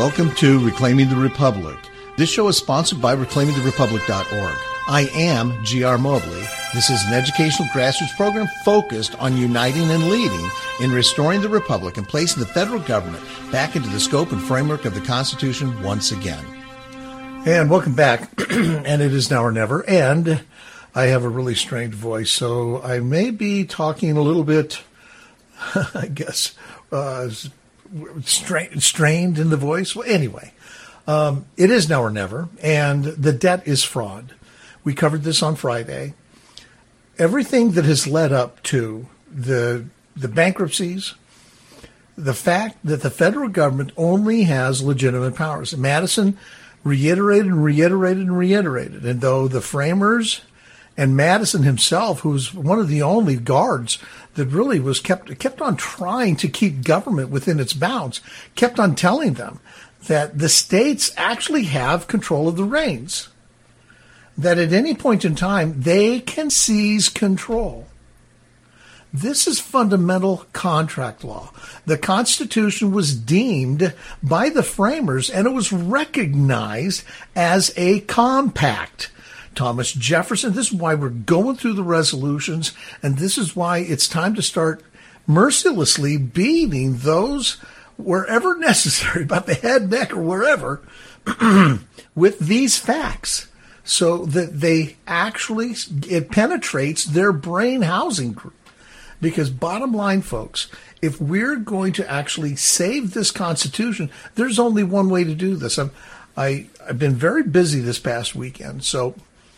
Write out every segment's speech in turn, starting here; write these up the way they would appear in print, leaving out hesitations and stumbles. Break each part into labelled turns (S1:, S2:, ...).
S1: Welcome to Reclaiming the Republic. This show is sponsored by reclaimingtherepublic.org. I am G.R. Mobley. This is an educational grassroots program focused on uniting and leading in restoring the Republic and placing the federal government back into the scope and framework of the Constitution once again.
S2: And welcome back. And it is now or never. And I have a really strained voice, so I may be talking a little bit, I guess, strained in the voice. Well, anyway, it is now or never, and the debt is fraud. We covered this on Friday. Everything that has led up to the bankruptcies, the fact that the federal government only has legitimate powers. Madison reiterated and reiterated and reiterated. And though the framers and Madison himself, who was one of the only guards that really was kept on trying to keep government within its bounds, kept on telling them that the states actually have control of the reins, that at any point in time they can seize control. This is fundamental contract law. The Constitution was deemed by the framers, and it was recognized as a compact. Thomas Jefferson, this is why we're going through the resolutions, and this is why it's time to start mercilessly beating those wherever necessary, by the head, neck, or wherever, with these facts, so that it penetrates their brain housing group. Because bottom line, folks, if we're going to actually save this Constitution, there's only one way to do this. I've been very busy this past weekend, so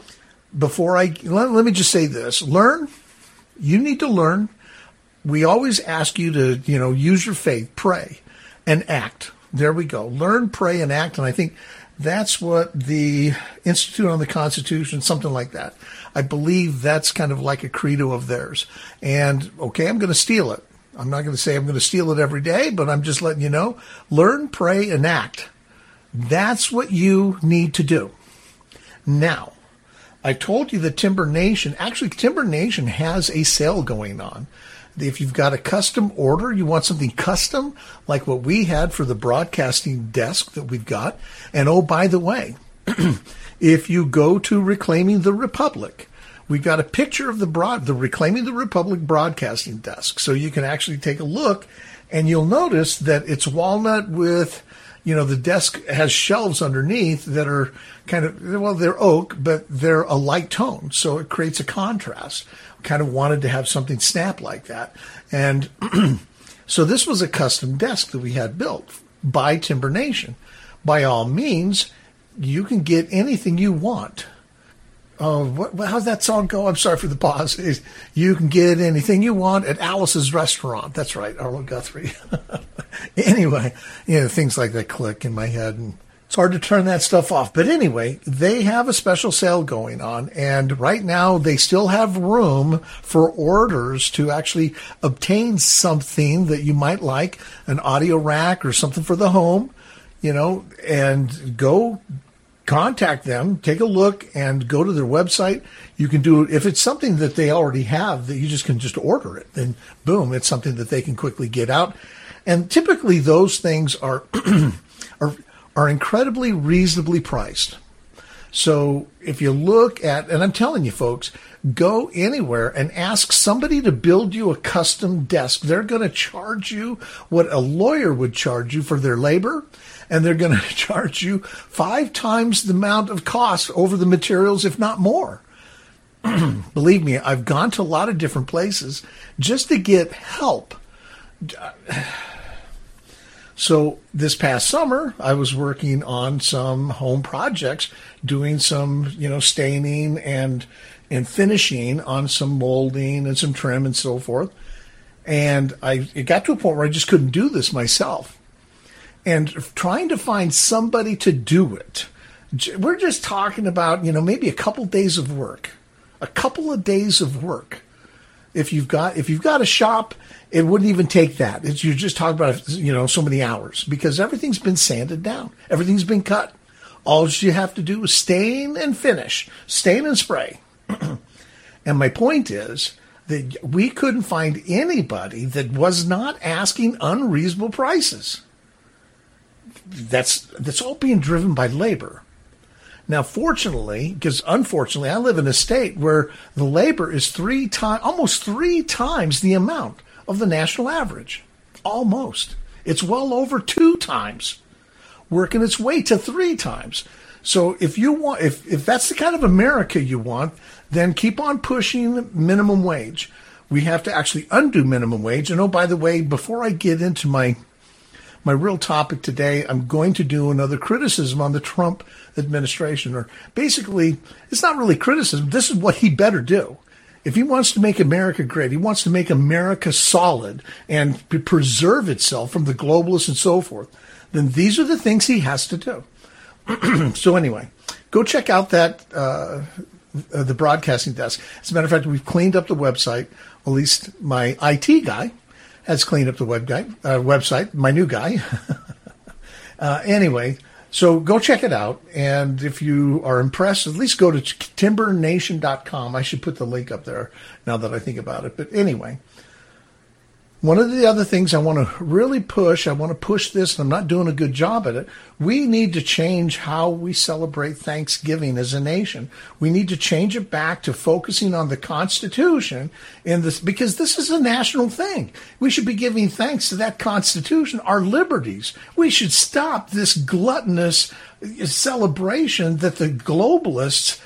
S2: let me just say this. Learn. You need to learn. We always ask you to, use your faith, pray, and act. There we go. Learn, pray, and act. And I think that's what the Institute on the Constitution, something like that. I believe that's kind of like a credo of theirs. And, okay, I'm going to steal it. I'm not going to say I'm going to steal it every day, but I'm just letting you know. Learn, pray, and act. That's what you need to do. Now, I told you that Timber Nation has a sale going on. If you've got a custom order, you want something custom, like what we had for the broadcasting desk that we've got. And oh, by the way, if you go to Reclaiming the Republic, we've got a picture of the Reclaiming the Republic broadcasting desk. So you can actually take a look, and you'll notice that it's walnut with, the desk has shelves underneath that are they're oak, but they're a light tone. So it creates a contrast. Kind of wanted to have something snap like that. And so this was a custom desk that we had built by Timber Nation. By all means, you can get anything you want. Oh, how's that song go? I'm sorry for the pause. You can get anything you want at Alice's Restaurant. That's right, Arlo Guthrie. Anyway, things like that click in my head, and it's hard to turn that stuff off. But anyway, they have a special sale going on, and right now they still have room for orders to actually obtain something that you might like, an audio rack or something for the home, and go contact them, take a look, and go to their website. You can do it. If it's something that they already have, that you can just order it, then boom, it's something that they can quickly get out. And typically those things are are incredibly reasonably priced. So if you look at, and I'm telling you folks, go anywhere and ask somebody to build you a custom desk. They're going to charge you what a lawyer would charge you for their labor, and they're going to charge you 5 times the amount of cost over the materials, if not more. Believe me, I've gone to a lot of different places just to get help. So this past summer, I was working on some home projects, doing some, staining and finishing on some molding and some trim and so forth. And it got to a point where I just couldn't do this myself. And trying to find somebody to do it, we're just talking about, maybe a couple days of work. A couple of days of work. If you've got a shop, it wouldn't even take that. You're just talking about, so many hours, because everything's been sanded down. Everything's been cut. All you have to do is stain and finish, stain and spray. And my point is that we couldn't find anybody that was not asking unreasonable prices. that's all being driven by labor. Now, fortunately, because unfortunately, I live in a state where the labor is almost three times the amount of the national average. Almost. It's well over 2 times, working its way to 3 times. So if that's the kind of America you want, then keep on pushing minimum wage. We have to actually undo minimum wage. And oh, by the way, before I get into my real topic today, I'm going to do another criticism on the Trump administration. Or basically, it's not really criticism. This is what he better do. If he wants to make America great, he wants to make America solid and preserve itself from the globalists and so forth, then these are the things he has to do. So anyway, go check out that the broadcasting desk. As a matter of fact, we've cleaned up the website. At least my IT guy has cleaned up the website, my new guy. Anyway, so go check it out. And if you are impressed, at least go to timbernation.com. I should put the link up there now that I think about it. But anyway, one of the other things I want to really push, I want to push this, and I'm not doing a good job at it. We need to change how we celebrate Thanksgiving as a nation. We need to change it back to focusing on the Constitution because this is a national thing. We should be giving thanks to that Constitution, our liberties. We should stop this gluttonous celebration that the globalists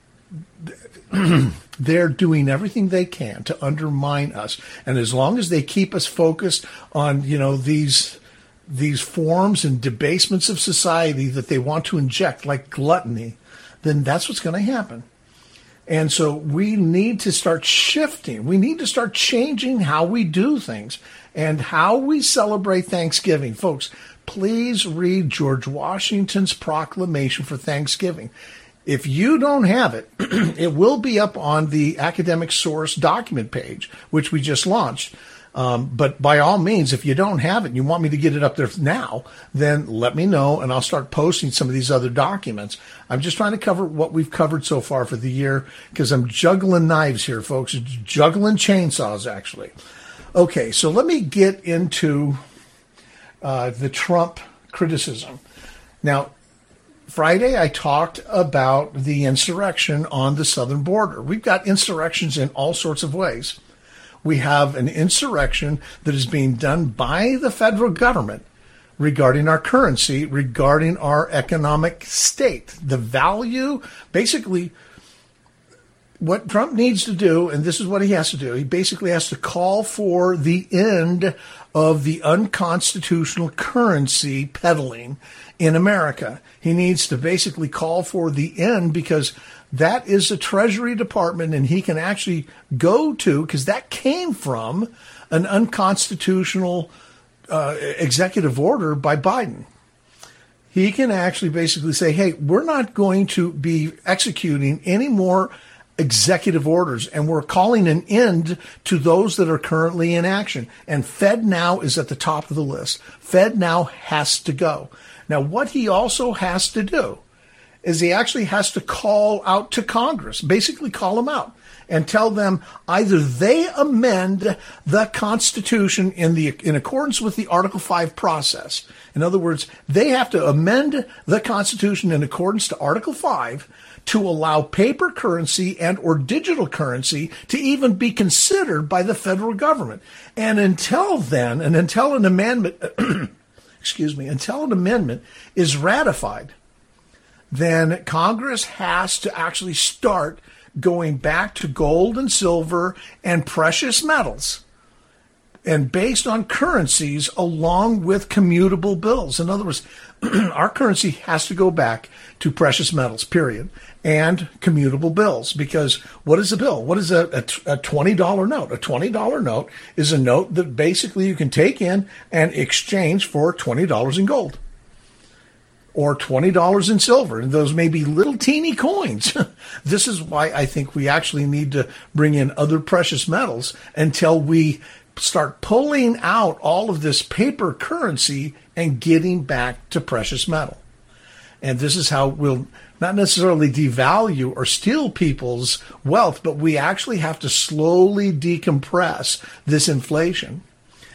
S2: they're doing everything they can to undermine us. And as long as they keep us focused on, these forms and debasements of society that they want to inject, like gluttony, then that's what's going to happen. And so we need to start shifting. We need to start changing how we do things and how we celebrate Thanksgiving. Folks, please read George Washington's proclamation for Thanksgiving. If you don't have it, it will be up on the Academic Source document page, which we just launched. But by all means, if you don't have it and you want me to get it up there now, then let me know and I'll start posting some of these other documents. I'm just trying to cover what we've covered so far for the year because I'm juggling knives here, folks. Juggling chainsaws, actually. Okay, so let me get into the Trump criticism. Now, Friday, I talked about the insurrection on the southern border. We've got insurrections in all sorts of ways. We have an insurrection that is being done by the federal government regarding our currency, regarding our economic state. The value, basically, what Trump needs to do, and this is what he has to do, he basically has to call for the end of the unconstitutional currency peddling in America. He needs to basically call for the end because that is the Treasury Department and he can actually go to, because that came from an unconstitutional executive order by Biden. He can actually basically say, hey, we're not going to be executing any more executive orders, and we're calling an end to those that are currently in action. And FedNow is at the top of the list. FedNow has to go. Now, what he also has to do is he actually has to call out to Congress, basically call them out and tell them either they amend the Constitution in accordance with the Article 5 process. In other words, they have to amend the Constitution in accordance to Article 5 to allow paper currency and or digital currency to even be considered by the federal government. And until then, and until an amendment, until an amendment is ratified, then Congress has to actually start going back to gold and silver and precious metals, and based on currencies along with commutable bills. In other words, our currency has to go back to precious metals, period, and commutable bills. Because what is a bill? What is a $20 note? A $20 note is a note that basically you can take in and exchange for $20 in gold or $20 in silver. And those may be little teeny coins. This is why I think we actually need to bring in other precious metals until we start pulling out all of this paper currency and getting back to precious metal. And this is how we'll not necessarily devalue or steal people's wealth, but we actually have to slowly decompress this inflation.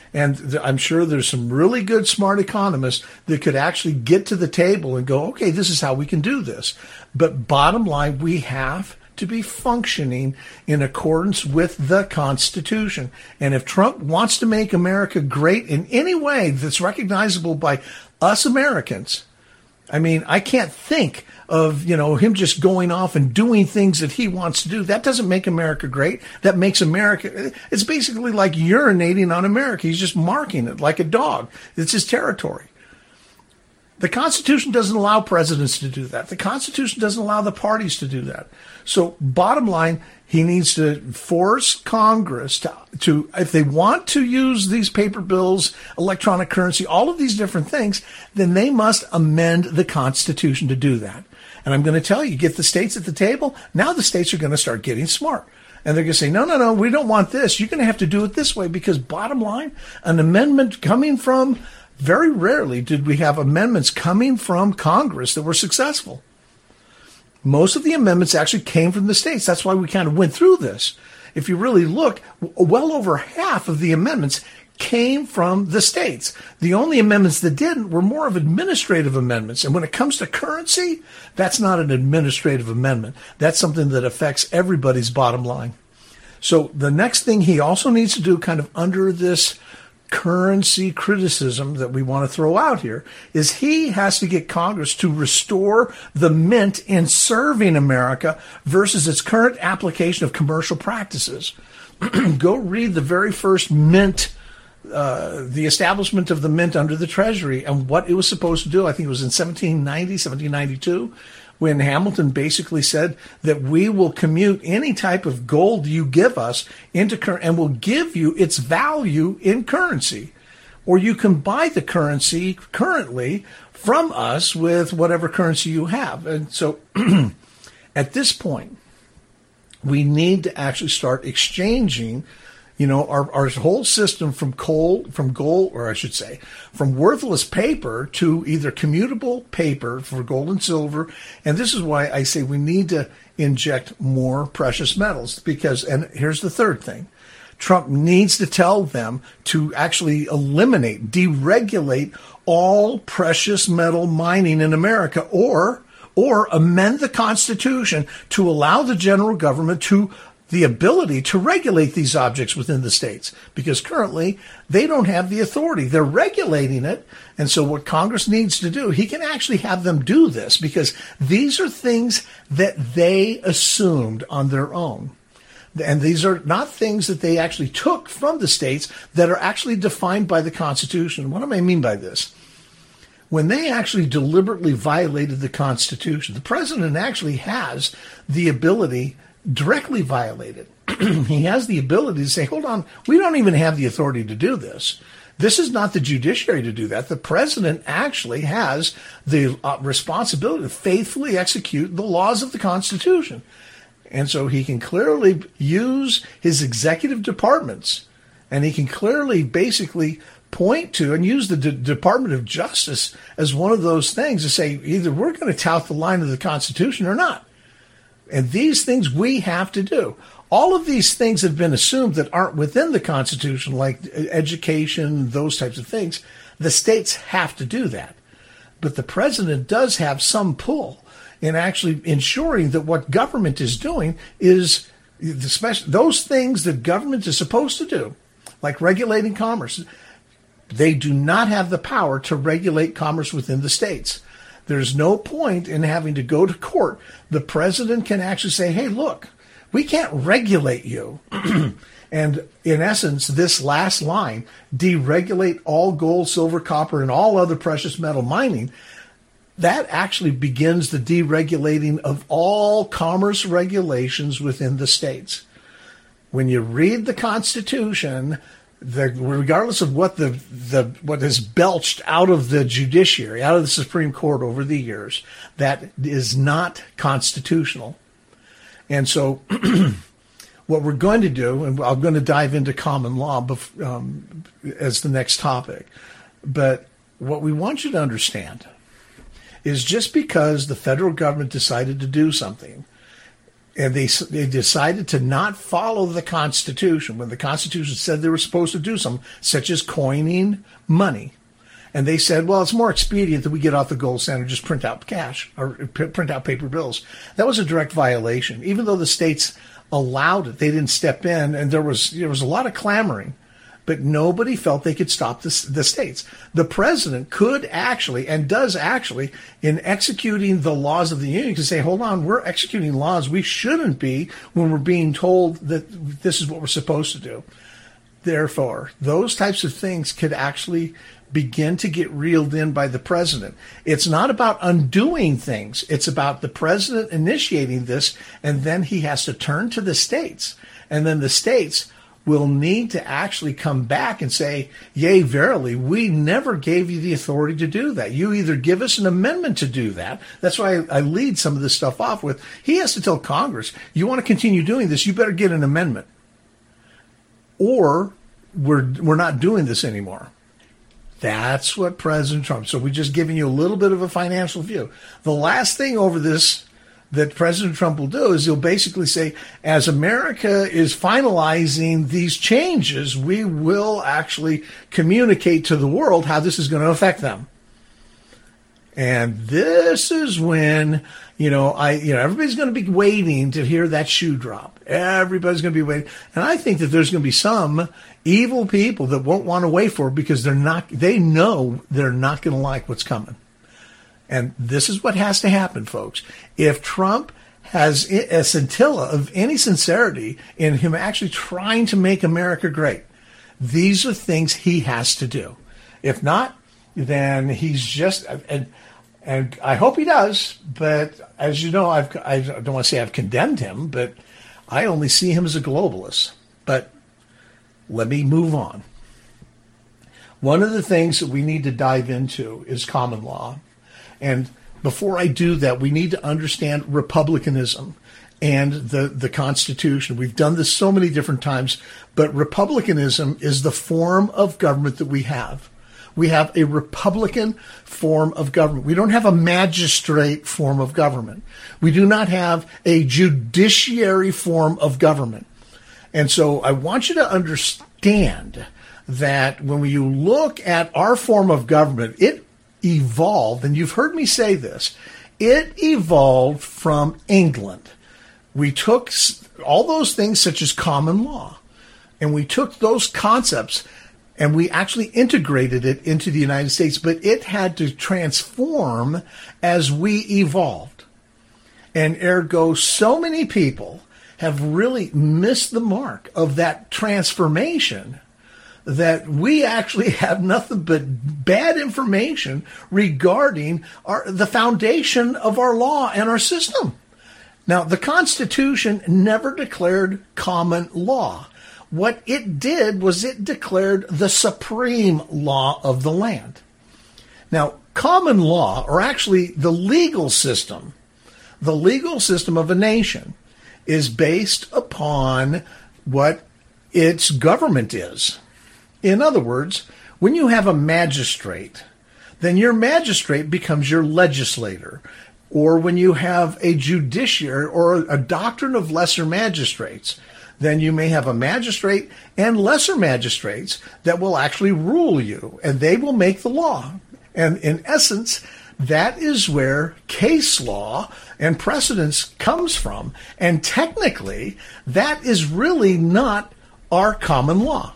S2: And I'm sure there's some really good, smart economists that could actually get to the table and go, okay, this is how we can do this. But bottom line, we have to be functioning in accordance with the Constitution. And if Trump wants to make America great in any way that's recognizable by us Americans, I mean, I can't think of, him just going off and doing things that he wants to do. That doesn't make America great. That makes America, it's basically like urinating on America. He's just marking it like a dog. It's his territory. The Constitution doesn't allow presidents to do that. The Constitution doesn't allow the parties to do that. So bottom line, he needs to force Congress to, if they want to use these paper bills, electronic currency, all of these different things, then they must amend the Constitution to do that. And I'm going to tell you, get the states at the table. Now the states are going to start getting smart. And they're going to say, no, we don't want this. You're going to have to do it this way, because bottom line, an amendment coming from, very rarely did we have amendments coming from Congress that were successful. Most of the amendments actually came from the states. That's why we kind of went through this. If you really look, well over half of the amendments came from the states. The only amendments that didn't were more of administrative amendments. And when it comes to currency, that's not an administrative amendment. That's something that affects everybody's bottom line. So the next thing he also needs to do, kind of under this currency criticism that we want to throw out here, is he has to get Congress to restore the mint in serving America versus its current application of commercial practices. Go read the very first mint, the establishment of the mint under the Treasury and what it was supposed to do. I think it was in 1792, when Hamilton basically said that we will commute any type of gold you give us into currency, and will give you its value in currency. Or you can buy the currency currently from us with whatever currency you have. And so at this point, we need to actually start exchanging our whole system from worthless paper to either commutable paper for gold and silver. And this is why I say we need to inject more precious metals, and here's the third thing. Trump needs to tell them to actually deregulate all precious metal mining in America, or amend the Constitution to allow the general government the ability to regulate these objects within the states, because currently they don't have the authority. They're regulating it. And so what Congress needs to do, he can actually have them do this, because these are things that they assumed on their own. And these are not things that they actually took from the states that are actually defined by the Constitution. What do I mean by this? When they actually deliberately violated the Constitution, the president actually has the ability directly violated. He has the ability to say, hold on, we don't even have the authority to do this. This is not the judiciary to do that. The president actually has the responsibility to faithfully execute the laws of the Constitution. And so he can clearly use his executive departments, and he can clearly basically point to and use the Department of Justice as one of those things to say, either we're going to tout the line of the Constitution or not. And these things we have to do. All of these things have been assumed that aren't within the Constitution, like education, those types of things. The states have to do that. But the president does have some pull in actually ensuring that what government is doing is those things that government is supposed to do, like regulating commerce. They do not have the power to regulate commerce within the states. There's no point in having to go to court. The president can actually say, hey, look, we can't regulate you. And in essence, this last line, deregulate all gold, silver, copper, and all other precious metal mining, that actually begins the deregulating of all commerce regulations within the states. When you read the Constitution, regardless of what what has belched out of the judiciary, out of the Supreme Court over the years, that is not constitutional. And so what we're going to do, and I'm going to dive into common law as the next topic, but what we want you to understand is just because the federal government decided to do something, And they decided to not follow the Constitution when the Constitution said they were supposed to do something, such as coining money. And they said, well, it's more expedient that we get off the gold standard, just print out cash or print out paper bills. That was a direct violation. Even though the states allowed it, they didn't step in, and there was a lot of clamoring. But nobody felt they could stop the states. The president could actually, and does actually, in executing the laws of the union, can say, hold on, we're executing laws we shouldn't be when we're being told that this is what we're supposed to do. Therefore, those types of things could actually begin to get reeled in by the president. It's not about undoing things. It's about the president initiating this, and then he has to turn to the states. And then the states will need to actually come back and say, yea, verily, we never gave you the authority to do that. You either give us an amendment to do that. That's why I lead some of this stuff off with, he has to tell Congress, you want to continue doing this, you better get an amendment. Or we're not doing this anymore. That's what President Trump. So we're just giving you a little bit of a financial view. The last thing over this that President Trump will do is he'll basically say, as America is finalizing these changes, we will actually communicate to the world how this is going to affect them. And this is when, everybody's going to be waiting to hear that shoe drop. Everybody's going to be waiting. And I think that there's going to be some evil people that won't want to wait for it because they know they're not going to like what's coming. And this is what has to happen, folks. If Trump has a scintilla of any sincerity in him actually trying to make America great, these are things he has to do. If not, then he's just, and I hope he does, but as you know, I don't want to say I've condemned him, but I only see him as a globalist. But let me move on. One of the things that we need to dive into is common law. And before I do that, we need to understand republicanism and the Constitution. We've done this so many different times, but republicanism is the form of government that we have. We have a Republican form of government. We don't have a magistrate form of government. We do not have a judiciary form of government. And so I want you to understand that when you look at our form of government, it evolved, and you've heard me say this, it evolved from England. We took all those things such as common law, and we took those concepts and we actually integrated it into the United States, but it had to transform as we evolved. And ergo, so many people have really missed the mark of that transformation that we actually have nothing but bad information regarding the foundation of our law and our system. Now, the Constitution never declared common law. What it did was it declared the supreme law of the land. Now, common law, or actually the legal system of a nation, is based upon what its government is. In other words, when you have a magistrate, then your magistrate becomes your legislator. Or when you have a judiciary or a doctrine of lesser magistrates, then you may have a magistrate and lesser magistrates that will actually rule you, and they will make the law. And in essence, that is where case law and precedence comes from. And technically, that is really not our common law.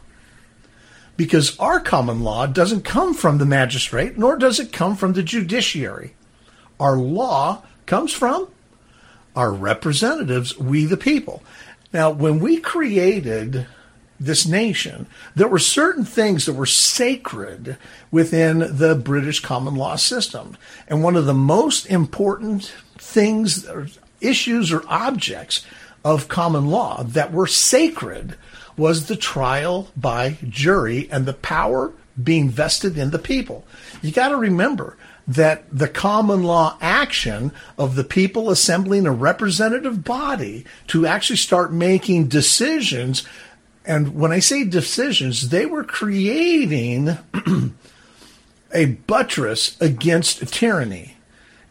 S2: Because our common law doesn't come from the magistrate, nor does it come from the judiciary. Our law comes from our representatives, we the people. Now, when we created this nation, there were certain things that were sacred within the British common law system. And one of the most important things, or issues or objects of common law that were sacred was the trial by jury and the power being vested in the people. You got to remember that the common law action of the people assembling a representative body to actually start making decisions, and when I say decisions, they were creating a buttress against tyranny.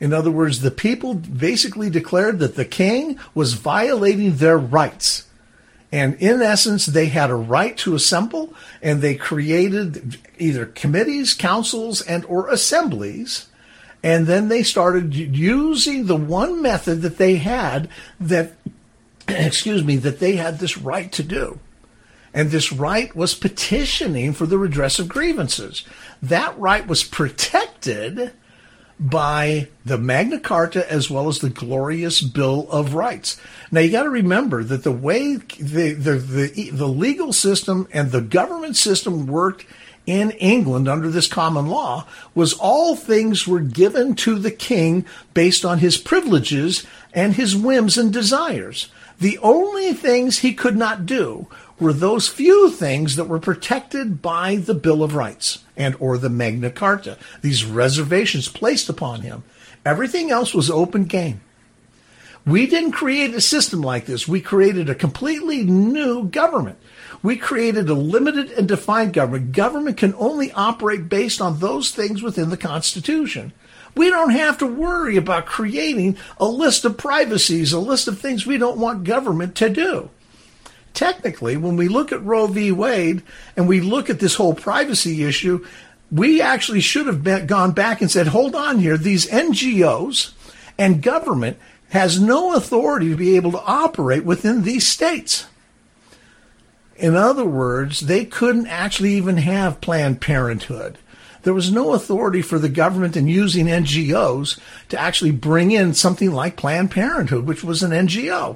S2: In other words, the people basically declared that the king was violating their rights. And in essence, they had a right to assemble, and they created either committees, councils, and or assemblies. And then they started using the one method that they had that, that they had this right to do. And this right was petitioning for the redress of grievances. That right was protected by the Magna Carta as well as the glorious Bill of Rights. Now you got to remember that the way the legal system and the government system worked in England under this common law was all things were given to the king based on his privileges and his whims and desires. The only things he could not do were those few things that were protected by the Bill of Rights and or the Magna Carta, these reservations placed upon him. Everything else was open game. We didn't create a system like this. We created a completely new government. We created a limited and defined government. Government can only operate based on those things within the Constitution. We don't have to worry about creating a list of privacies, a list of things we don't want government to do. Technically, when we look at Roe v. Wade and we look at this whole privacy issue, we actually should have gone back and said, hold on here, these NGOs and government has no authority to be able to operate within these states. In other words, they couldn't actually even have Planned Parenthood. There was no authority for the government in using NGOs to actually bring in something like Planned Parenthood, which was an NGO.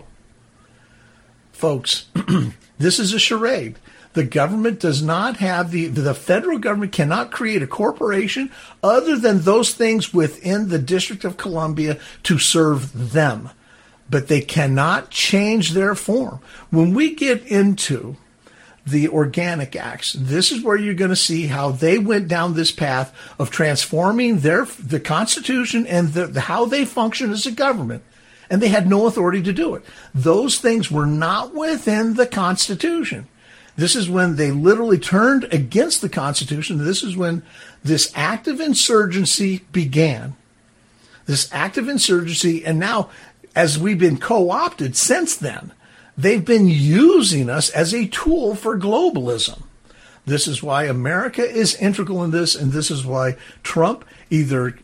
S2: Folks, this is a charade. The government does not have the federal government cannot create a corporation other than those things within the District of Columbia to serve them. But they cannot change their form. When we get into the Organic Acts, this is where you're going to see how they went down this path of transforming the Constitution and how they function as a government. And they had no authority to do it. Those things were not within the Constitution. This is when they literally turned against the Constitution. This is when this act of insurgency began. This act of insurgency, and now, as we've been co-opted since then, they've been using us as a tool for globalism. This is why America is integral in this, and this is why Trump he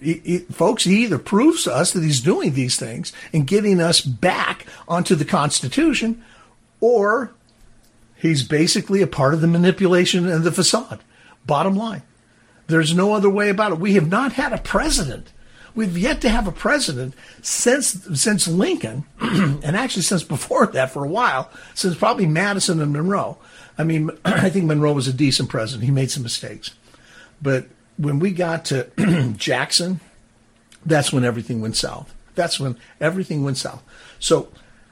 S2: either proves to us that he's doing these things and getting us back onto the Constitution, or he's basically a part of the manipulation and the facade. Bottom line. There's no other way about it. We have not had a president. We've yet to have a president since Lincoln, and actually since before that for a while, since probably Madison and Monroe. I mean, I think Monroe was a decent president. He made some mistakes. But when we got to Jackson, that's when everything went south. That's when everything went south. So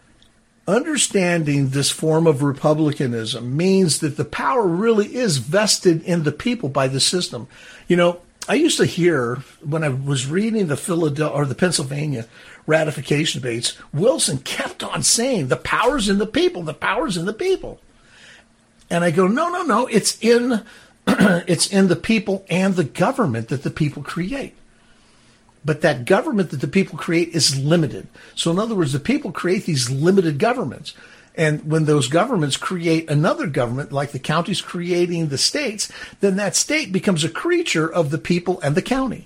S2: understanding this form of republicanism means that the power really is vested in the people by the system. You know, I used to hear when I was reading the Pennsylvania ratification debates, Wilson kept on saying the power's in the people, the power's in the people. And I go, no, it's in the people and the government that the people create. But that government that the people create is limited. So in other words, the people create these limited governments. And when those governments create another government, like the counties creating the states, then that state becomes a creature of the people and the county.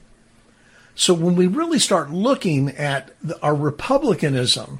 S2: So when we really start looking at our republicanism,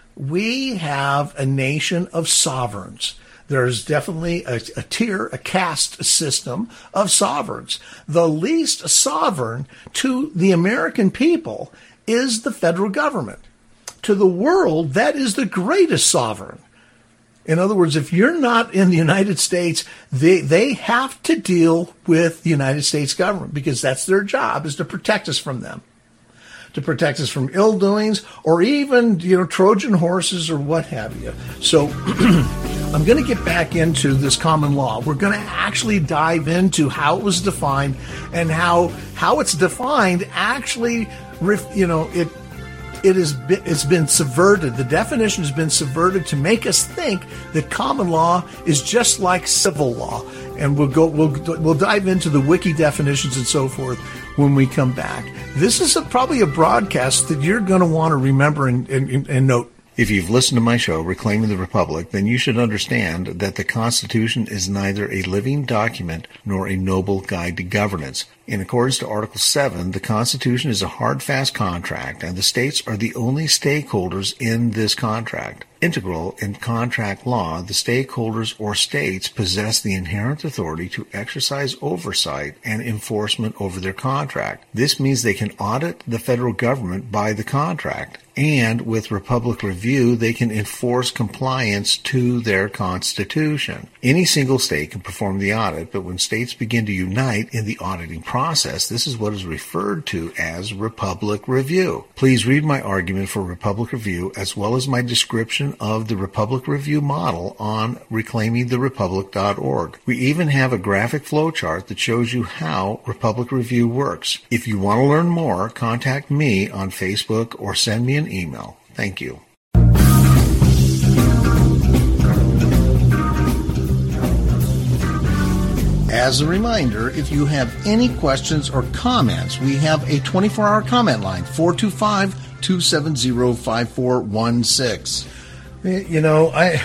S2: we have a nation of sovereigns. There's definitely a caste system of sovereigns. The least sovereign to the American people is the federal government. To the world, that is the greatest sovereign. In other words, if you're not in the United States, they have to deal with the United States government because that's their job, is to protect us from them, to protect us from ill doings or even, Trojan horses or what have you. So I'm going to get back into this common law. We're going to actually dive into how it was defined and how it's defined actually, it's been subverted. The definition has been subverted to make us think that common law is just like civil law. And we'll dive into the wiki definitions and so forth when we come back. This is probably a broadcast that you're going to want to remember and note.
S1: If you've listened to my show, Reclaiming the Republic, then you should understand that the Constitution is neither a living document nor a noble guide to governance. In accordance to Article 7, the Constitution is a hard, fast contract, and the states are the only stakeholders in this contract. Integral in contract law, the stakeholders or states possess the inherent authority to exercise oversight and enforcement over their contract. This means they can audit the federal government by the contract, and with Republic Review, they can enforce compliance to their Constitution. Any single state can perform the audit, but when states begin to unite in the auditing process, this is what is referred to as Republic Review. Please read my argument for Republic Review as well as my description of the Republic Review model on reclaimingtherepublic.org. We even have a graphic flowchart that shows you how Republic Review works. If you want to learn more, contact me on Facebook or send me an email. Thank you. As a reminder, if you have any questions or comments, we have a 24-hour comment line, 425-270-5416.
S2: You know, I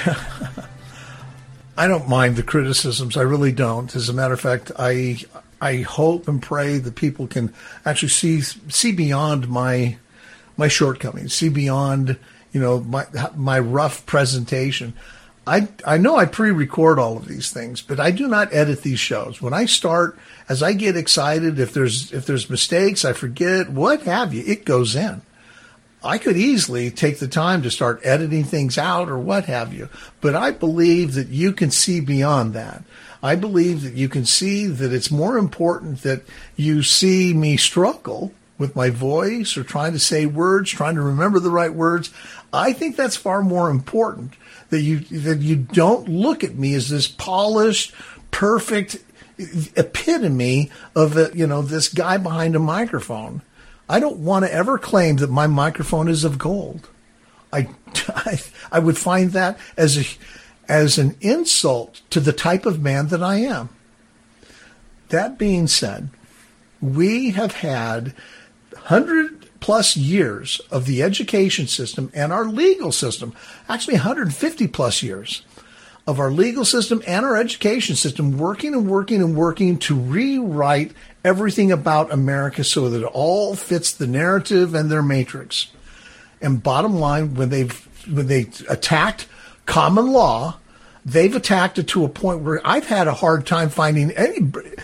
S2: don't mind the criticisms. I really don't. As a matter of fact, I hope and pray that people can actually see beyond my shortcomings, see beyond, my rough presentation. I know I pre-record all of these things, but I do not edit these shows. When I start, as I get excited, if there's mistakes, I forget, what have you, it goes in. I could easily take the time to start editing things out or what have you, but I believe that you can see beyond that. I believe that you can see that it's more important that you see me struggle with my voice or trying to say words, trying to remember the right words. I think that's far more important, that you don't look at me as this polished, perfect epitome of this guy behind a microphone. I don't want to ever claim that my microphone is of gold. I would find that as an insult to the type of man that I am. That being said, we have had 100+ years of the education system and our legal system, actually 150+ years of our legal system and our education system working to rewrite everything about America so that it all fits the narrative and their matrix. And bottom line, when they attacked common law, they've attacked it to a point where I've had a hard time finding any,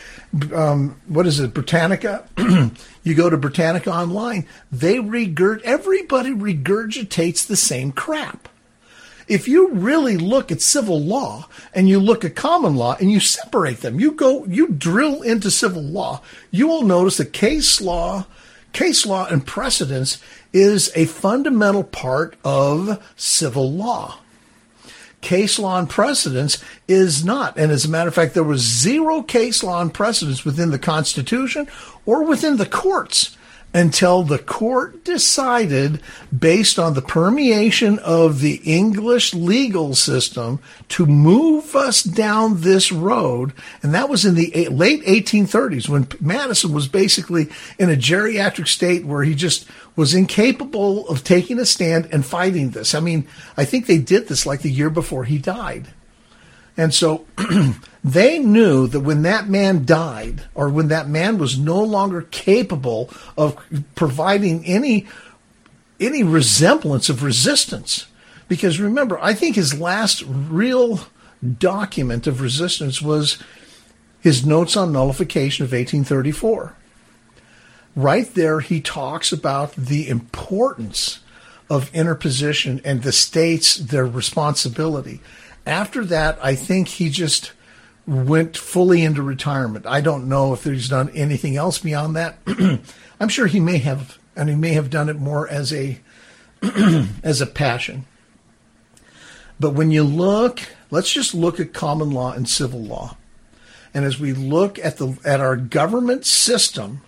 S2: Britannica? You go to Britannica online, everybody regurgitates the same crap. If you really look at civil law and you look at common law and you separate them, you drill into civil law, you will notice that case law and precedence is a fundamental part of civil law. Case law and precedence is not. And as a matter of fact, there was zero case law and precedence within the Constitution or within the courts until the court decided, based on the permeation of the English legal system, to move us down this road. And that was in the late 1830s, when Madison was basically in a geriatric state where he just was incapable of taking a stand and fighting this. I mean, I think they did this like the year before he died. And so they knew that when that man died, or when that man was no longer capable of providing any resemblance of resistance, because remember, I think his last real document of resistance was his Notes on Nullification of 1834. Right there, he talks about the importance of interposition and the states, their responsibility. After that, I think he just went fully into retirement. I don't know if he's done anything else beyond that. I'm sure he may have, and he may have done it more as a as a passion. But when you look, let's just look at common law and civil law. And as we look at our government system,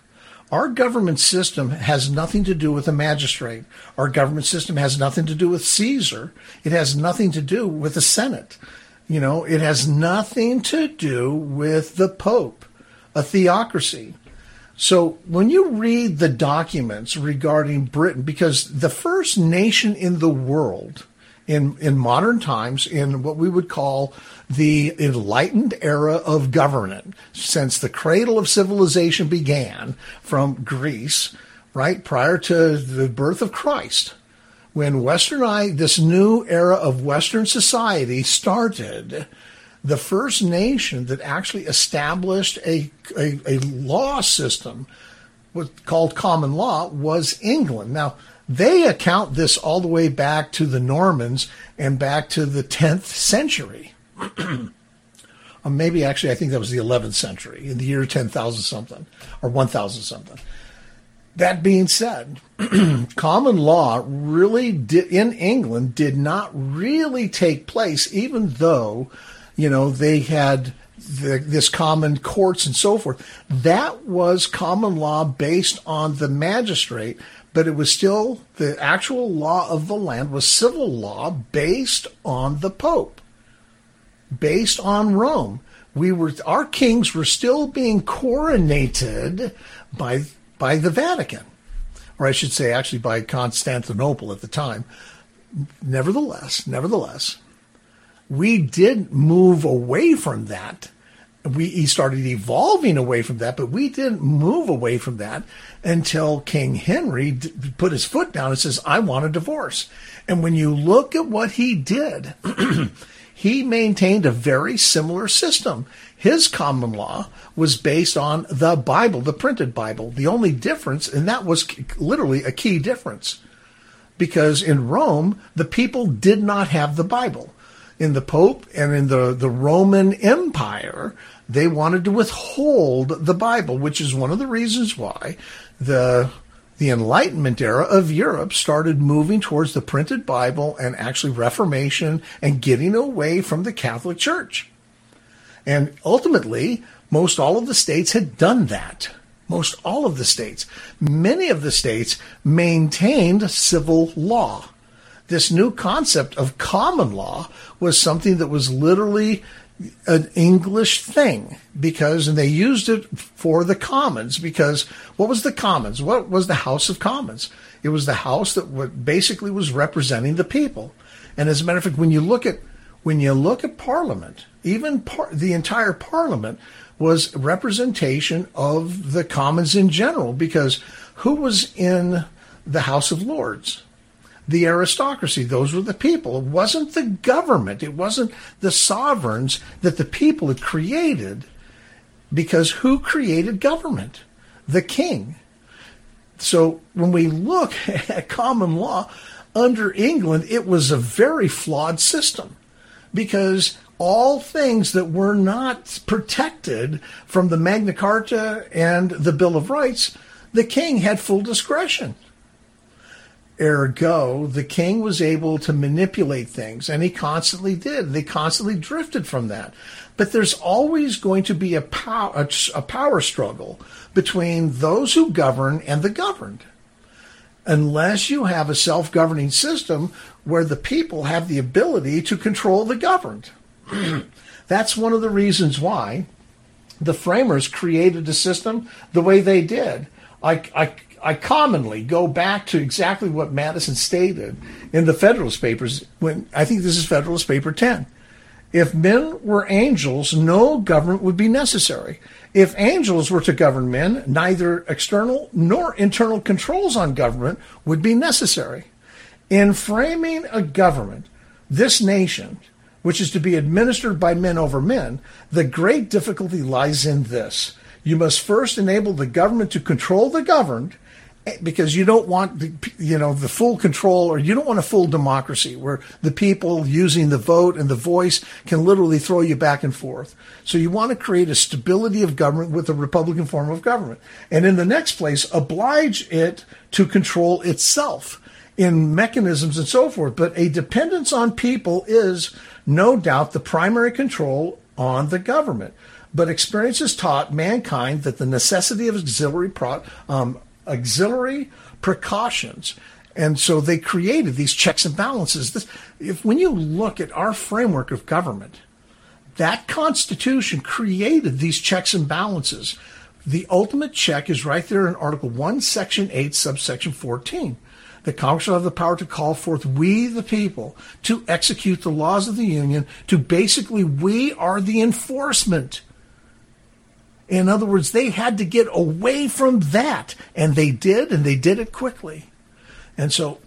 S2: Our government system has nothing to do with a magistrate. Our government system has nothing to do with Caesar. It has nothing to do with the Senate. It has nothing to do with the Pope, a theocracy. So when you read the documents regarding Britain, because the first nation in the world in modern times, in what we would call the enlightened era of government, since the cradle of civilization began from Greece, right, prior to the birth of Christ, when this new era of Western society started, the first nation that actually established a law system called common law was England. Now, they account this all the way back to the Normans and back to the 10th century. Maybe actually, I think that was the 11th century, in the year 10,000 something, or 1,000 something. That being said, common law really in England did not really take place, even though, they had this common courts and so forth. That was common law based on the magistrate, but it was still the actual law of the land was civil law based on the Pope, based on Rome. Our kings were still being coronated by the Vatican, or I should say actually by Constantinople at the time. Nevertheless, we did move away from that. He started evolving away from that, but we didn't move away from that until King Henry put his foot down and says, I want a divorce. And when you look at what he did, he maintained a very similar system. His common law was based on the Bible, the printed Bible. The only difference, and that was literally a key difference, because in Rome, the people did not have the Bible. In the Pope and in the Roman Empire, they wanted to withhold the Bible, which is one of the reasons why the Enlightenment era of Europe started moving towards the printed Bible and actually Reformation and getting away from the Catholic Church. And ultimately, most all of the states had done that. Most all of the states. Many of the states maintained civil law. This new concept of common law was something that was literally an English thing, and they used it for the Commons, because what was the Commons? What was the House of Commons? It was the house that basically was representing the people. And as a matter of fact, when you look at Parliament, even the entire Parliament was representation of the Commons in general, because who was in the House of Lords? The aristocracy. Those were the people. It wasn't the government. It wasn't the sovereigns that the people had created, because who created government? The king. So when we look at common law under England, it was a very flawed system, because all things that were not protected from the Magna Carta and the Bill of Rights, the king had full discretion. Ergo, the king was able to manipulate things, and he constantly did. They constantly drifted from that. But there's always going to be a power struggle between those who govern and the governed, unless you have a self-governing system where the people have the ability to control the governed. That's one of the reasons why the framers created a system the way they did. I commonly go back to exactly what Madison stated in the Federalist Papers, when I think this is Federalist Paper 10. If men were angels, no government would be necessary. If angels were to govern men, neither external nor internal controls on government would be necessary. In framing a government, this nation, which is to be administered by men over men, the great difficulty lies in this. You must first enable the government to control the governed, because you don't want the full control, or you don't want a full democracy where the people using the vote and the voice can literally throw you back and forth. So you want to create a stability of government with a Republican form of government. And in the next place, oblige it to control itself in mechanisms and so forth. But a dependence on people is no doubt the primary control on the government. But experience has taught mankind that the necessity of auxiliary precautions. And so they created these checks and balances. When you look at our framework of government, that Constitution created these checks and balances. The ultimate check is right there in Article 1, Section 8, subsection 14. The Congress shall have the power to call forth we, the people, to execute the laws of the Union, we are the enforcement. In other words, they had to get away from that, and they did it quickly. And so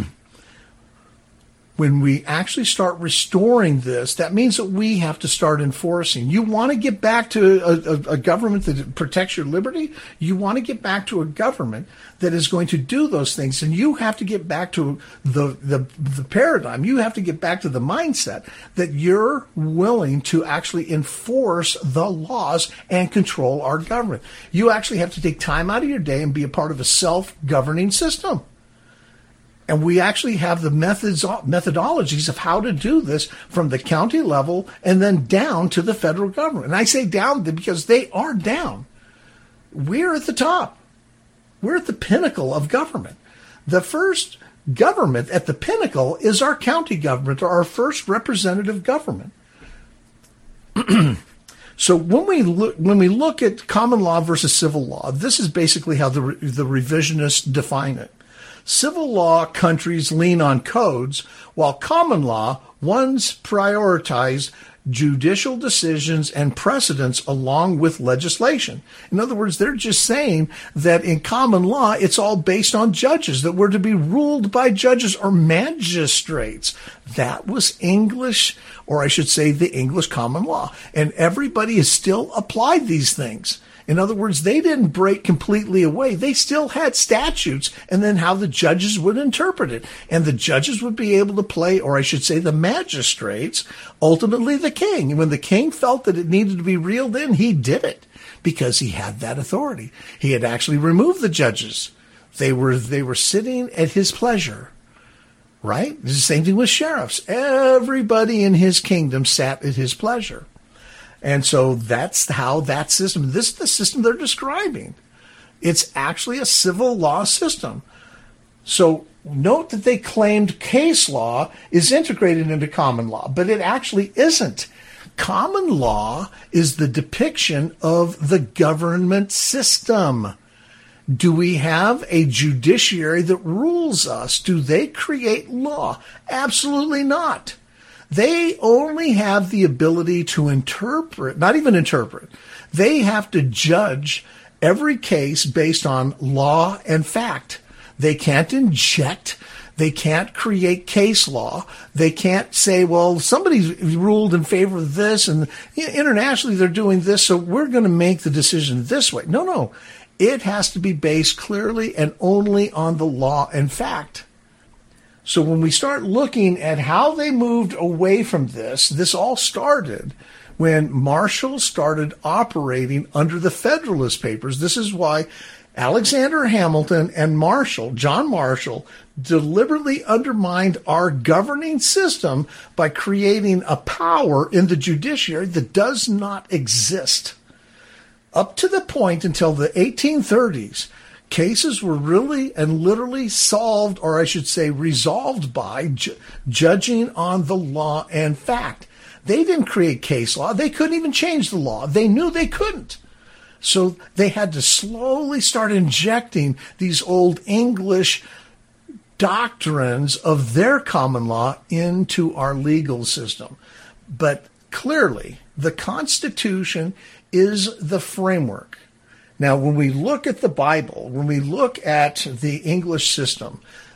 S2: when we actually start restoring this, that means that we have to start enforcing. You want to get back to a government that protects your liberty? You want to get back to a government that is going to do those things, and you have to get back to the paradigm. You have to get back to the mindset that you're willing to actually enforce the laws and control our government. You actually have to take time out of your day and be a part of a self-governing system. And we actually have the methodologies of how to do this from the county level and then down to the federal government. And I say down because they are down. We're at the top. We're at the pinnacle of government. The first government at the pinnacle is our county government, or our first representative government. So when we look at common law versus civil law, this is basically how the revisionists define it. Civil law countries lean on codes, while common law ones prioritize judicial decisions and precedents along with legislation. In other words, they're just saying that in common law, it's all based on judges, that we're to be ruled by judges or magistrates. That was English, or I should say the English common law. And everybody has still applied these things. In other words, they didn't break completely away. They still had statutes, and then how the judges would interpret it. And the judges would be able to play, or I should say the magistrates, ultimately the king. And when the king felt that it needed to be reeled in, he did it because he had that authority. He had actually removed the judges. They were sitting at his pleasure, right? It's the same thing with sheriffs. Everybody in his kingdom sat at his pleasure. And so that's how that system, this is the system they're describing. It's actually a civil law system. So note that they claimed case law is integrated into common law, but it actually isn't. Common law is the depiction of the government system. Do we have a judiciary that rules us? Do they create law? Absolutely not. They only have the ability to interpret, not even interpret. They have to judge every case based on law and fact. They can't inject. They can't create case law. They can't say, well, somebody's ruled in favor of this, and internationally they're doing this, so we're going to make the decision this way. No. It has to be based clearly and only on the law and fact. So when we start looking at how they moved away from this all started when Marshall started operating under the Federalist Papers. This is why Alexander Hamilton and John Marshall, deliberately undermined our governing system by creating a power in the judiciary that does not exist. Up to the point until the 1830s, cases were really and literally solved, or I should say resolved by judging on the law and fact. They didn't create case law. They couldn't even change the law. They knew they couldn't. So they had to slowly start injecting these old English doctrines of their common law into our legal system. But clearly, the Constitution is the framework. Now, when we look at the Bible, when we look at the English system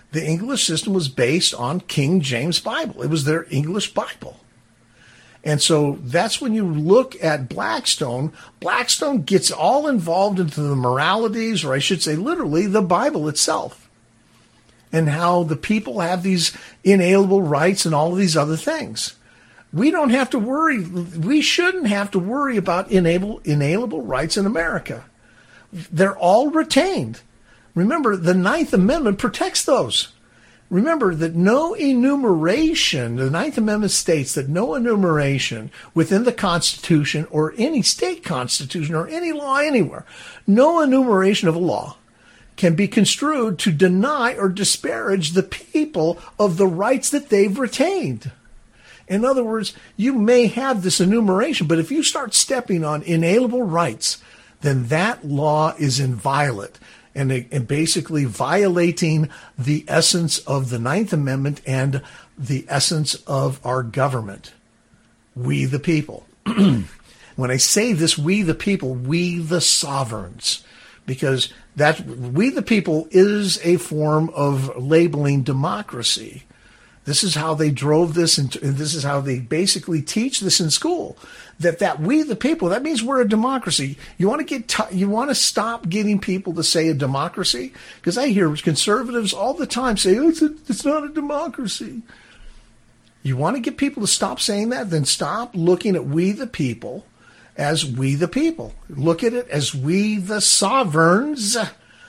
S2: was based on King James Bible. It was their English Bible. And so that's when you look at Blackstone gets all involved into the moralities, or I should say literally the Bible itself, and how the people have these inalienable rights and all of these other things. We don't have to worry. We shouldn't have to worry about inalienable rights in America. They're all retained. Remember, the Ninth Amendment protects those. Remember that no enumeration, the Ninth Amendment states that no enumeration within the Constitution or any state constitution or any law anywhere, no enumeration of a law can be construed to deny or disparage the people of the rights that they've retained. In other words, you may have this enumeration, but if you start stepping on inalienable rights, then that law is inviolate and basically violating the essence of the Ninth Amendment and the essence of our government. We the people. When I say this, we the people, we the sovereigns, because that we the people is a form of labeling democracy. This is how they drove this, and this is how they basically teach this in school. That we the people, that means we're a democracy. You want to stop getting people to say a democracy? Because I hear conservatives all the time say, oh, it's not a democracy. You want to get people to stop saying that? Then stop looking at we the people as we the people. Look at it as we the sovereigns,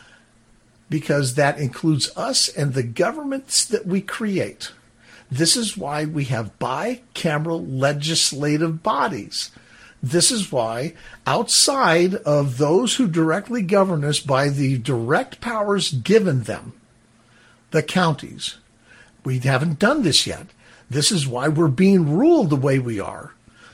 S2: because that includes us and the governments that we create. This is why we have bicameral legislative bodies. This is why, outside of those who directly govern us by the direct powers given them, the counties, we haven't done this yet. This is why we're being ruled the way we are.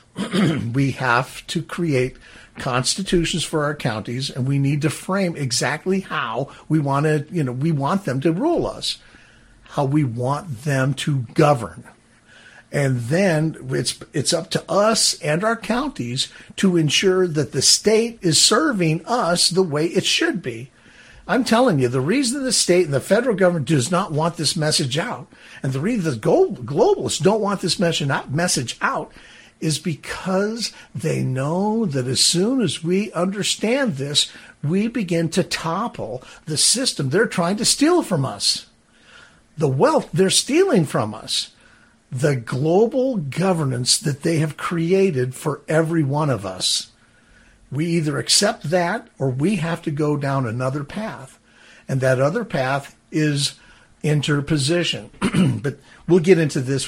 S2: We have to create constitutions for our counties, and we need to frame exactly how we want them to rule us, how we want them to govern. And then it's up to us and our counties to ensure that the state is serving us the way it should be. I'm telling you, the reason the state and the federal government does not want this message out, and the reason the globalists don't want this message out, is because they know that as soon as we understand this, we begin to topple the system they're trying to steal from us. The wealth they're stealing from us, the global governance that they have created for every one of us. We either accept that or we have to go down another path. And that other path is interposition. But we'll get into this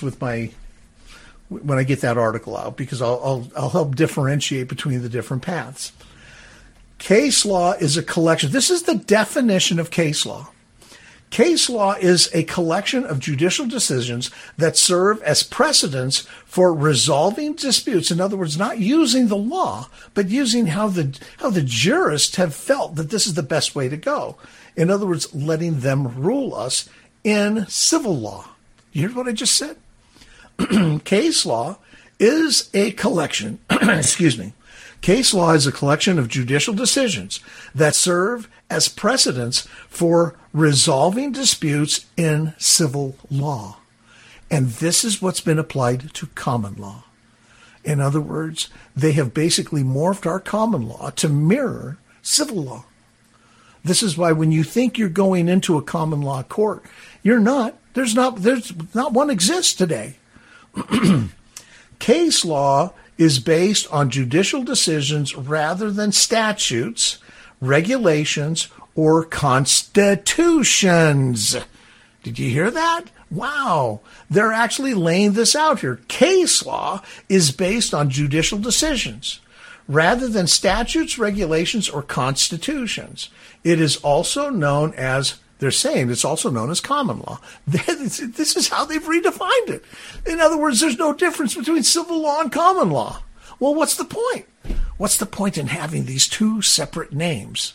S2: when I get that article out, because I'll help differentiate between the different paths. Case law is a collection. This is the definition of case law. Case law is a collection of judicial decisions that serve as precedents for resolving disputes. In other words, not using the law, but using how the jurists have felt that this is the best way to go. In other words, letting them rule us in civil law. You hear what I just said? Case law is a collection, Case law is a collection of judicial decisions that serve as precedents for resolving disputes in civil law. And this is what's been applied to common law. In other words, they have basically morphed our common law to mirror civil law. This is why when you think you're going into a common law court, you're not. There's not one exists today. Case law is based on judicial decisions rather than statutes, regulations, or constitutions. Did you hear that? Wow. They're actually laying this out here. Case law is based on judicial decisions rather than statutes, regulations, or constitutions. It is also known as, they're saying it's also known as common law. This is how they've redefined it. In other words, there's no difference between civil law and common law. Well, what's the point? What's the point in having these two separate names?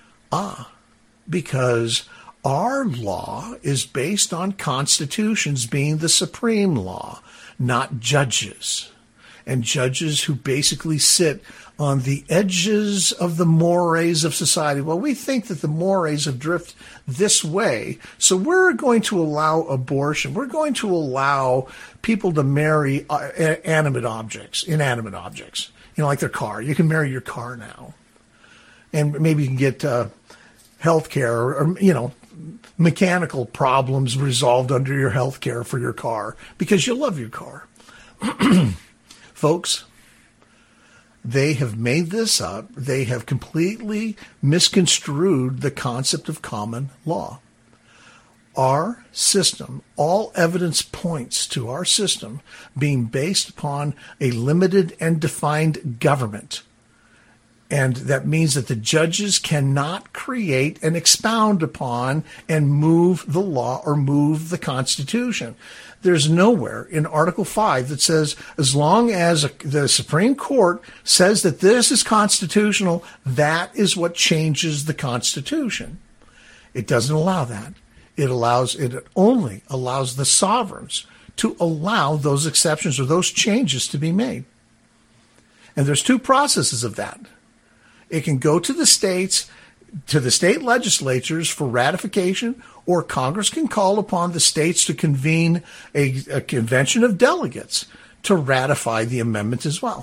S2: Because our law is based on constitutions being the supreme law, not judges. And judges who basically sit on the edges of the mores of society. Well, we think that the mores have drifted this way, so we're going to allow abortion. We're going to allow people to marry inanimate objects. Like their car. You can marry your car now. And maybe you can get health care or mechanical problems resolved under your health care for your car because you love your car. Folks, they have made this up. They have completely misconstrued the concept of common law. our system, all evidence points to our system being based upon a limited and defined government. And that means that the judges cannot create and expound upon and move the law or move the Constitution. There's nowhere in Article 5 that says as long as the Supreme Court says that this is constitutional, that is what changes the Constitution. It doesn't allow that. It only allows the sovereigns to allow those exceptions or those changes to be made. And there's two processes of that. It can go to the states, to the state legislatures for ratification, or Congress can call upon the states to convene a convention of delegates to ratify the amendment as well.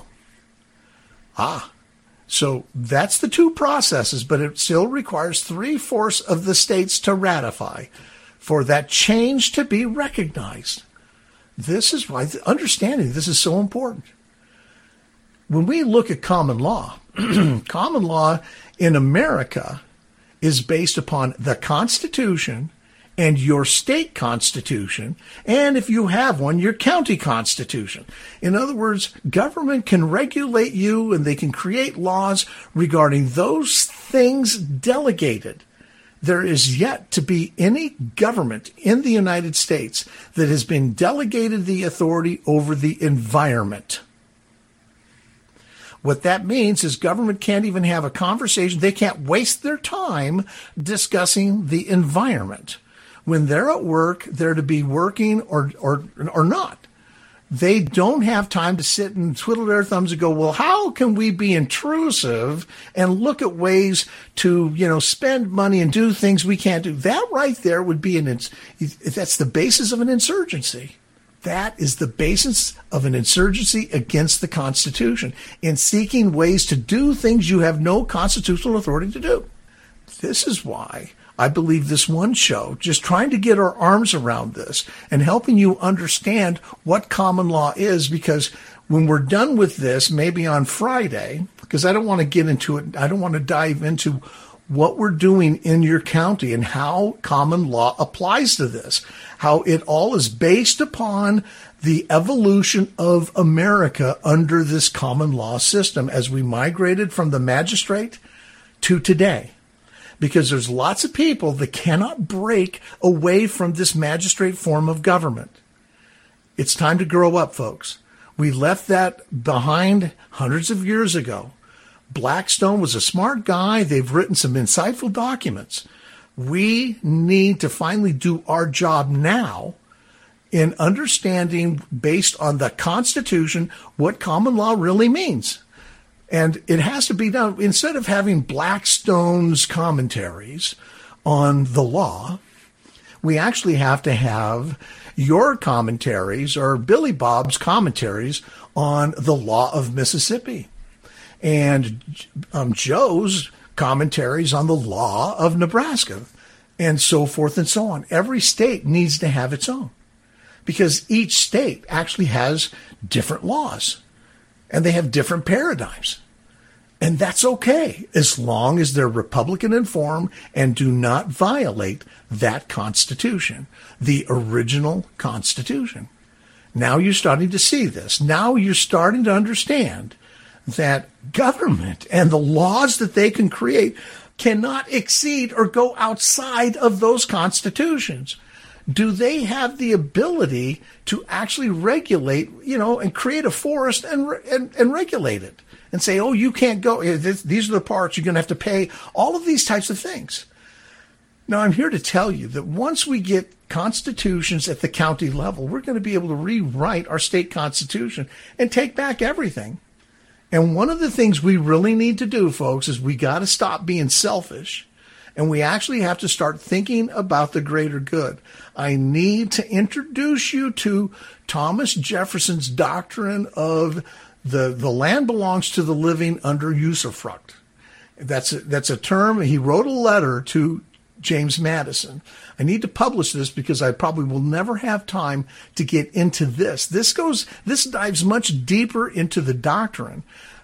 S2: So that's the two processes, but it still requires 3/4 of the states to ratify for that change to be recognized. This is why understanding this is so important. When we look at common law, common law in America is based upon the Constitution and your state constitution, and if you have one, your county constitution. In other words, government can regulate you and they can create laws regarding those things delegated. There is yet to be any government in the United States that has been delegated the authority over the environment. What that means is government can't even have a conversation. They can't waste their time discussing the environment. When they're at work, they're to be working or not. They don't have time to sit and twiddle their thumbs and go, well, how can we be intrusive and look at ways to, spend money and do things we can't do? That right there would be that's the basis of an insurgency. That is the basis of an insurgency against the Constitution in seeking ways to do things you have no constitutional authority to do. This is why I believe this one show, just trying to get our arms around this and helping you understand what common law is, because when we're done with this, maybe on Friday, because I don't want to get into it, I don't want to dive into what we're doing in your county and how common law applies to this, how it all is based upon the evolution of America under this common law system as we migrated from the magistrate to today. Because there's lots of people that cannot break away from this magistrate form of government. It's time to grow up, folks. We left that behind hundreds of years ago. Blackstone was a smart guy. They've written some insightful documents. We need to finally do our job now in understanding, based on the Constitution, what common law really means. And it has to be done, instead of having Blackstone's commentaries on the law, we actually have to have your commentaries or Billy Bob's commentaries on the law of Mississippi and Joe's commentaries on the law of Nebraska and so forth and so on. Every state needs to have its own because each state actually has different laws. And they have different paradigms. And that's okay, as long as they're Republican in form and do not violate that Constitution, the original Constitution. Now you're starting to see this. Now you're starting to understand that government and the laws that they can create cannot exceed or go outside of those constitutions. Do they have the ability to actually regulate, and create a forest and regulate it and say, oh, you can't go. These are the parts you're going to have to pay, all of these types of things. Now, I'm here to tell you that once we get constitutions at the county level, we're going to be able to rewrite our state constitution and take back everything. And one of the things we really need to do, folks, is we got to stop being selfish. And we actually have to start thinking about the greater good. I need to introduce you to Thomas Jefferson's doctrine of the land belongs to the living under usufruct. That's a term. He wrote a letter to James Madison. I need to publish this because I probably will never have time to get into this. This dives much deeper into the doctrine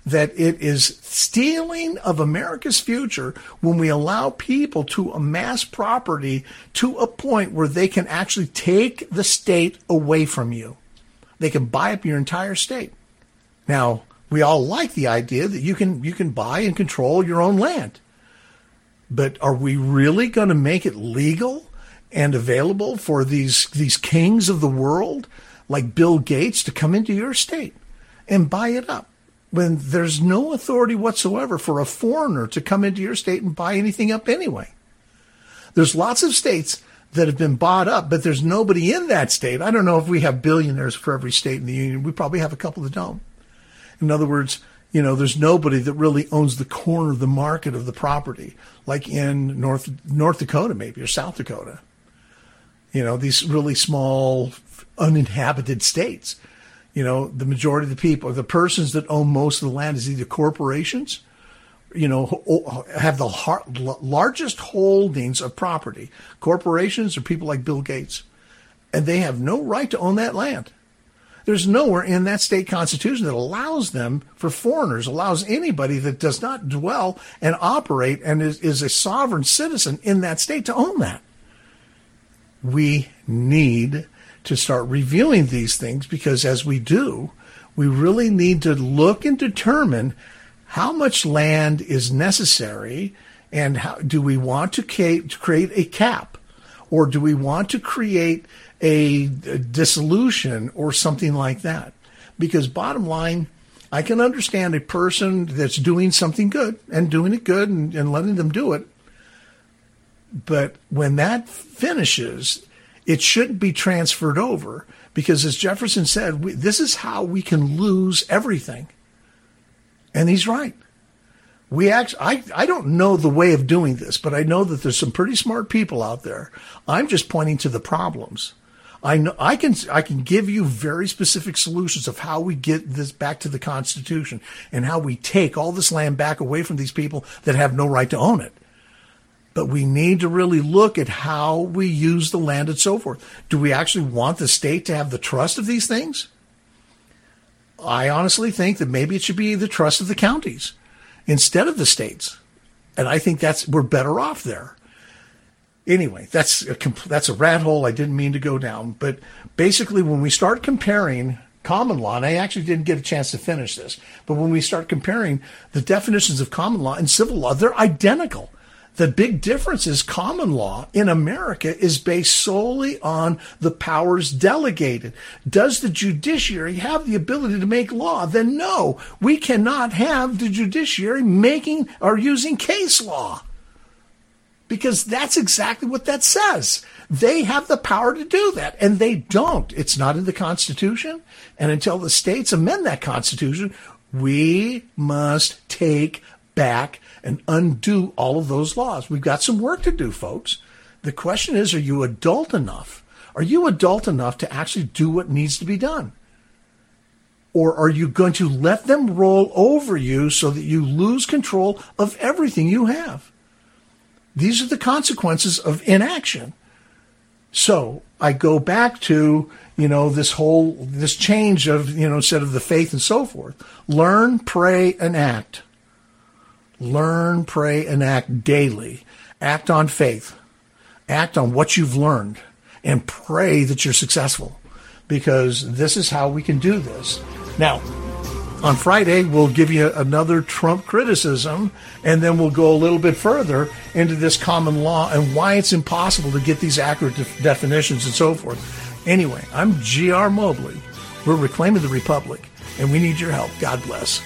S2: that it is stealing of America's future when we allow people to amass property to a point where they can actually take the state away from you. They can buy up your entire state. Now, we all like the idea that you can buy and control your own land. But are we really going to make it legal and available for these kings of the world like Bill Gates to come into your state and buy it up when there's no authority whatsoever for a foreigner to come into your state and buy anything up anyway? There's lots of states that have been bought up, but there's nobody in that state. I don't know if we have billionaires for every state in the union. We probably have a couple that don't. In other words, there's nobody that really owns the corner of the market of the property, like in North Dakota maybe, or South Dakota. These really small, uninhabited states. The majority of the people, the persons that own most of the land is either corporations, have the largest holdings of property. Corporations or people like Bill Gates. And they have no right to own that land. There's nowhere in that state constitution that allows them, for foreigners, allows anybody that does not dwell and operate and is a sovereign citizen in that state to own that. We need to start reviewing these things, because as we do, we really need to look and determine how much land is necessary, and how do we want to create a cap, or do we want to create a dissolution or something like that? Because bottom line, I can understand a person that's doing something good and doing it good and letting them do it. But when that finishes, it shouldn't be transferred over, because as Jefferson said, this is how we can lose everything. And he's right. I don't know the way of doing this, but I know that there's some pretty smart people out there. I'm just pointing to the problems. I know I can give you very specific solutions of how we get this back to the Constitution and how we take all this land back away from these people that have no right to own it. But we need to really look at how we use the land and so forth. Do we actually want the state to have the trust of these things? I honestly think that maybe it should be the trust of the counties instead of the states. And I think we're better off there. Anyway, that's a rat hole I didn't mean to go down. But basically, when we start comparing common law, and I actually didn't get a chance to finish this, but when we start comparing the definitions of common law and civil law, they're identical. The big difference is common law in America is based solely on the powers delegated. Does the judiciary have the ability to make law? Then no, we cannot have the judiciary making or using case law, because that's exactly what that says. They have the power to do that, and they don't. It's not in the Constitution, and until the states amend that Constitution, we must take back and undo all of those laws. We've got some work to do, folks. The question is, are you adult enough? Are you adult enough to actually do what needs to be done? Or are you going to let them roll over you so that you lose control of everything you have? These are the consequences of inaction. So I go back to, this change of, instead of the faith and so forth. Learn, pray, and act. Learn, pray, and act daily. Act on faith. Act on what you've learned. And pray that you're successful. Because this is how we can do this. Now, on Friday, we'll give you another Trump criticism, and then we'll go a little bit further into this common law and why it's impossible to get these accurate definitions and so forth. Anyway, I'm G.R. Mobley. We're reclaiming the Republic, and we need your help. God bless.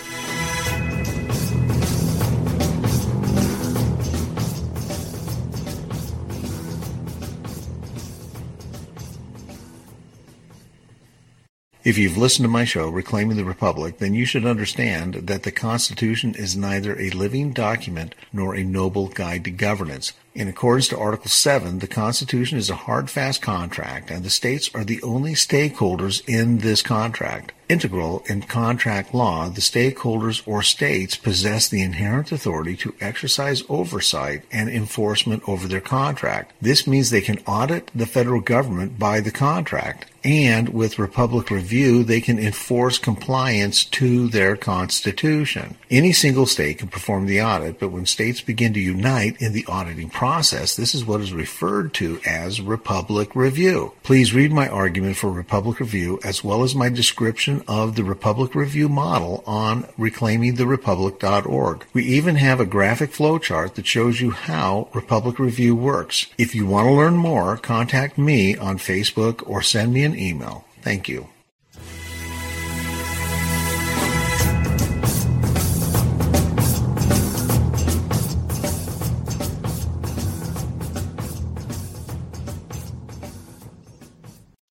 S1: If you've listened to my show, Reclaiming the Republic, then you should understand that the Constitution is neither a living document nor a noble guide to governance, In accordance to Article 7, the Constitution is a hard, fast contract, and the states are the only stakeholders in this contract. Integral in contract law, the stakeholders or states possess the inherent authority to exercise oversight and enforcement over their contract. This means they can audit the federal government by the contract, and with Republic Review, they can enforce compliance to their Constitution. Any single state can perform the audit, but when states begin to unite in the auditing process, this is what is referred to as Republic Review. Please read my argument for Republic Review as well as my description of the Republic Review model on reclaimingtherepublic.org. We even have a graphic flowchart that shows you how Republic Review works. If you want to learn more, contact me on Facebook or send me an email. Thank you.